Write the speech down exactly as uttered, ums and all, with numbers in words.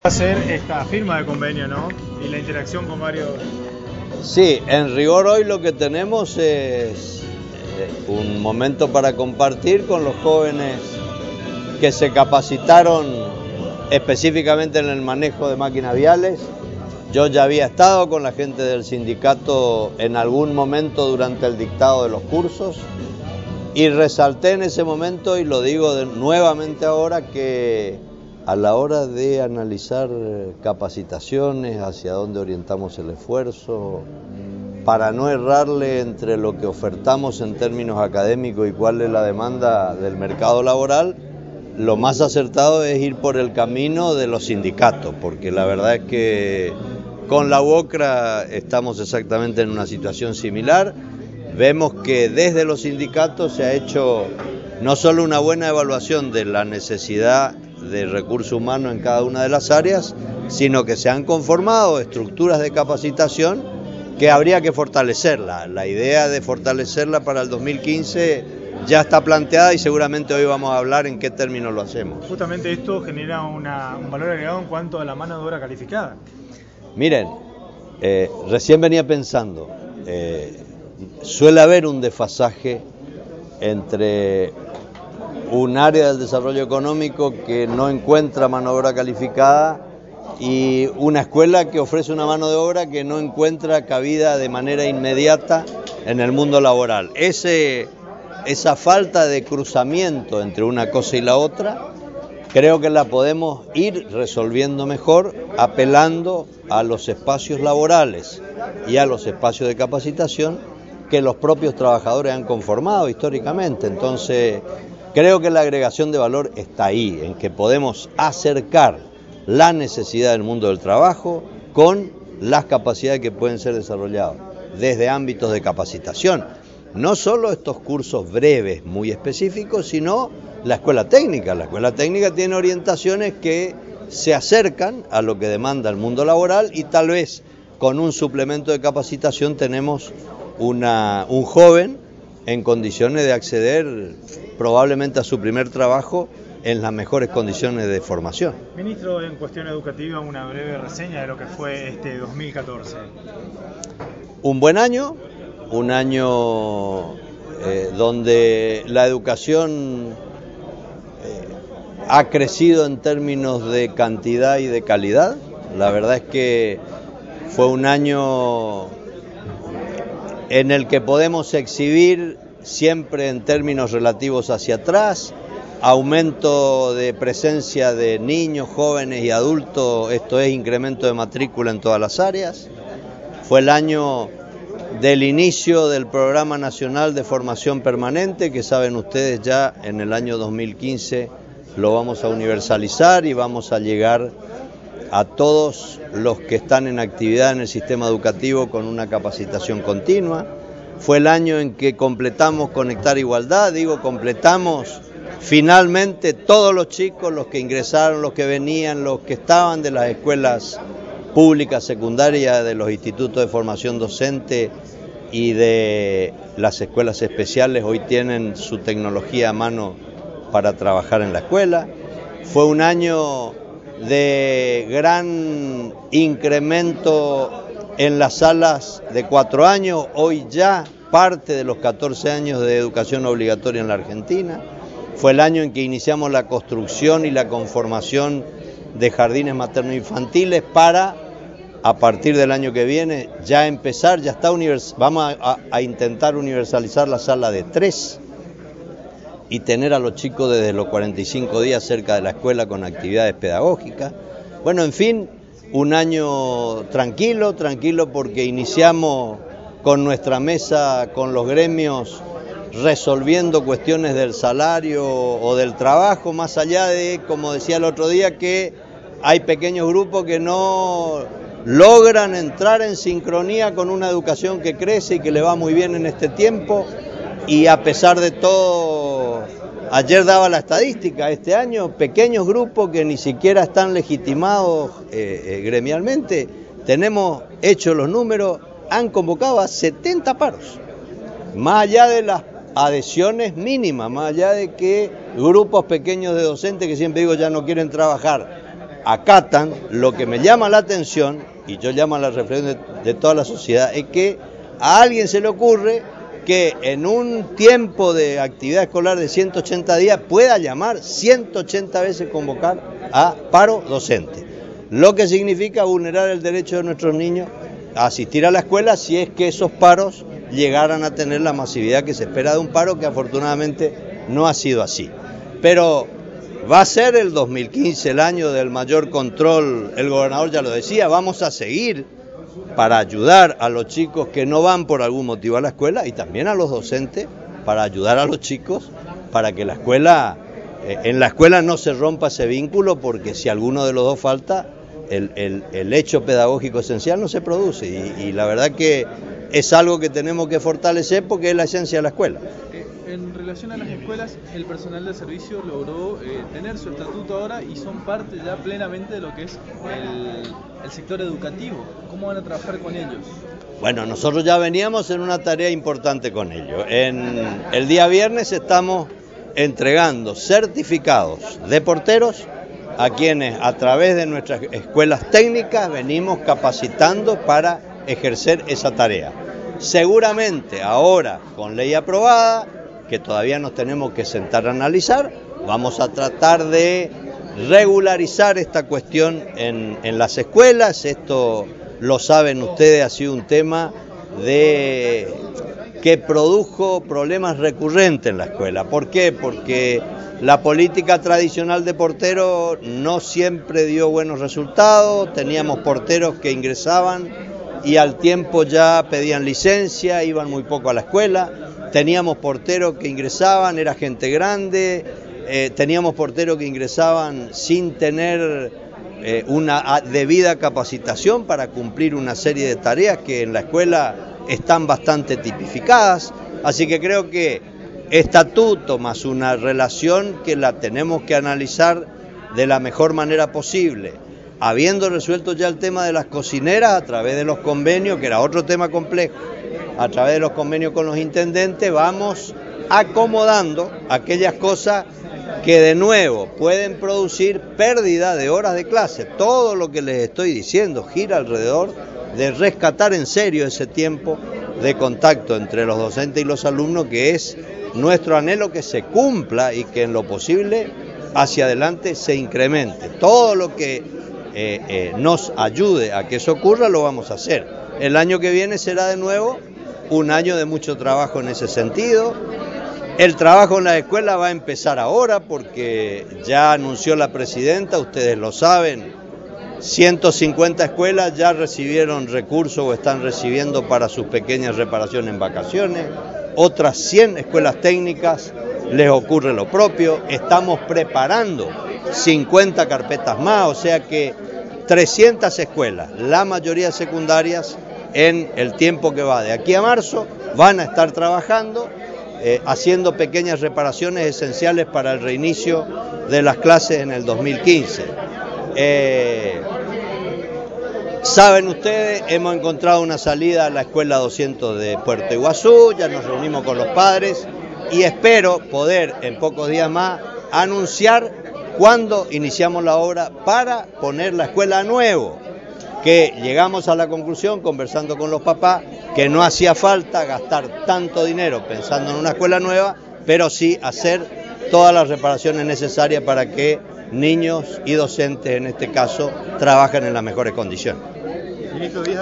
Hacer esta firma de convenio, ¿no? Y la interacción con varios... Sí, en rigor hoy lo que tenemos es un momento para compartir con los jóvenes que se capacitaron específicamente en el manejo de máquinas viales. Yo ya había estado con la gente del sindicato en algún momento durante el dictado de los cursos y resalté en ese momento, y lo digo de, nuevamente ahora, que a la hora de analizar capacitaciones, hacia dónde orientamos el esfuerzo, para no errarle entre lo que ofertamos en términos académicos y cuál es la demanda del mercado laboral, lo más acertado es ir por el camino de los sindicatos, porque la verdad es que con la UOCRA estamos exactamente en una situación similar. Vemos que desde los sindicatos se ha hecho no solo una buena evaluación de la necesidad de recursos humanos en cada una de las áreas, sino que se han conformado estructuras de capacitación que habría que fortalecerla. La idea de fortalecerla para el dos mil quince ya está planteada y seguramente hoy vamos a hablar en qué términos lo hacemos. Justamente esto genera una, un valor agregado en cuanto a la mano de obra calificada. Miren, eh, recién venía pensando, eh, suele haber un desfasaje entre un área del desarrollo económico que no encuentra mano de obra calificada y una escuela que ofrece una mano de obra que no encuentra cabida de manera inmediata en el mundo laboral. Ese, esa falta de cruzamiento entre una cosa y la otra, creo que la podemos ir resolviendo mejor apelando a los espacios laborales y a los espacios de capacitación que los propios trabajadores han conformado históricamente. Entonces, creo que la agregación de valor está ahí, en que podemos acercar la necesidad del mundo del trabajo con las capacidades que pueden ser desarrolladas desde ámbitos de capacitación. No solo estos cursos breves, muy específicos, sino la escuela técnica. La escuela técnica tiene orientaciones que se acercan a lo que demanda el mundo laboral y tal vez con un suplemento de capacitación tenemos una, un joven en condiciones de acceder probablemente a su primer trabajo en las mejores condiciones de formación. Ministro, en cuestión educativa, una breve reseña de lo que fue este dos mil catorce. Un buen año, un año eh, donde la educación eh, ha crecido en términos de cantidad y de calidad. La verdad es que fue un año en el que podemos exhibir siempre en términos relativos hacia atrás, aumento de presencia de niños, jóvenes y adultos, esto es incremento de matrícula en todas las áreas. Fue el año del inicio del Programa Nacional de Formación Permanente, que saben ustedes ya en el año dos mil quince lo vamos a universalizar y vamos a llegar a todos los que están en actividad en el sistema educativo con una capacitación continua. Fue el año en que completamos Conectar Igualdad, digo, completamos finalmente todos los chicos, los que ingresaron, los que venían, los que estaban de las escuelas públicas, secundarias, de los institutos de formación docente y de las escuelas especiales, hoy tienen su tecnología a mano para trabajar en la escuela. Fue un año de gran incremento en las salas de cuatro años, hoy ya parte de los catorce años de educación obligatoria en la Argentina. Fue el año en que iniciamos la construcción y la conformación de jardines materno-infantiles para, a partir del año que viene, ya empezar, ya está univers- vamos a, a, a intentar universalizar la sala de tres y tener a los chicos desde los cuarenta y cinco días cerca de la escuela con actividades pedagógicas. Bueno, en fin, un año tranquilo, tranquilo porque iniciamos con nuestra mesa, con los gremios, resolviendo cuestiones del salario o del trabajo, más allá de, como decía el otro día, que hay pequeños grupos que no logran entrar en sincronía con una educación que crece y que le va muy bien en este tiempo, y a pesar de todo, ayer daba la estadística, este año pequeños grupos que ni siquiera están legitimados eh, eh, gremialmente, tenemos hechos los números, han convocado a setenta paros, más allá de las adhesiones mínimas, más allá de que grupos pequeños de docentes que siempre digo ya no quieren trabajar, acatan. Lo que me llama la atención, y yo llamo a la reflexión de, de toda la sociedad, es que a alguien se le ocurre que en un tiempo de actividad escolar de ciento ochenta días pueda llamar ciento ochenta veces convocar a paro docente, lo que significa vulnerar el derecho de nuestros niños a asistir a la escuela si es que esos paros llegaran a tener la masividad que se espera de un paro, que afortunadamente no ha sido así. Pero va a ser el dos mil quince el año del mayor control, el gobernador ya lo decía, vamos a seguir para ayudar a los chicos que no van por algún motivo a la escuela y también a los docentes para ayudar a los chicos para que la escuela, eh, en la escuela no se rompa ese vínculo, porque si alguno de los dos falta, el, el, el hecho pedagógico esencial no se produce y, y la verdad que es algo que tenemos que fortalecer porque es la esencia de la escuela. En relación a las escuelas, el personal del servicio logró eh, tener su estatuto ahora y son parte ya plenamente de lo que es el, el sector educativo. ¿Cómo van a trabajar con ellos? Bueno, nosotros ya veníamos en una tarea importante con ellos. En el día viernes estamos entregando certificados de porteros a quienes a través de nuestras escuelas técnicas venimos capacitando para ejercer esa tarea. Seguramente ahora, con ley aprobada, que todavía nos tenemos que sentar a analizar, vamos a tratar de regularizar esta cuestión en, en las escuelas. Esto, lo saben ustedes, ha sido un tema de que produjo problemas recurrentes en la escuela. ¿Por qué? Porque la política tradicional de portero no siempre dio buenos resultados. Teníamos porteros que ingresaban y al tiempo ya pedían licencia, iban muy poco a la escuela. Teníamos porteros que ingresaban, era gente grande, eh, teníamos porteros que ingresaban sin tener eh, una debida capacitación para cumplir una serie de tareas que en la escuela están bastante tipificadas. Así que creo que estatuto más una relación que la tenemos que analizar de la mejor manera posible. Habiendo resuelto ya el tema de las cocineras a través de los convenios, que era otro tema complejo, a través de los convenios con los intendentes, vamos acomodando aquellas cosas que de nuevo pueden producir pérdida de horas de clase. Todo lo que les estoy diciendo gira alrededor de rescatar en serio ese tiempo de contacto entre los docentes y los alumnos, que es nuestro anhelo que se cumpla y que en lo posible hacia adelante se incremente. Todo lo que eh, eh, nos ayude a que eso ocurra lo vamos a hacer. El año que viene será de nuevo un año de mucho trabajo en ese sentido. El trabajo en la escuela va a empezar ahora porque ya anunció la presidenta, ustedes lo saben, ciento cincuenta escuelas ya recibieron recursos o están recibiendo para sus pequeñas reparaciones en vacaciones, otras cien escuelas técnicas les ocurre lo propio, estamos preparando cincuenta carpetas más, o sea que trescientas escuelas, la mayoría secundarias, en el tiempo que va de aquí a marzo, van a estar trabajando, eh, haciendo pequeñas reparaciones esenciales para el reinicio de las clases en el dos mil quince. Eh, saben ustedes, hemos encontrado una salida a la escuela doscientos de Puerto Iguazú, ya nos reunimos con los padres y espero poder en pocos días más anunciar cuándo iniciamos la obra para poner la escuela a nuevo, que llegamos a la conclusión, conversando con los papás, que no hacía falta gastar tanto dinero pensando en una escuela nueva, pero sí hacer todas las reparaciones necesarias para que niños y docentes, en este caso, trabajen en las mejores condiciones.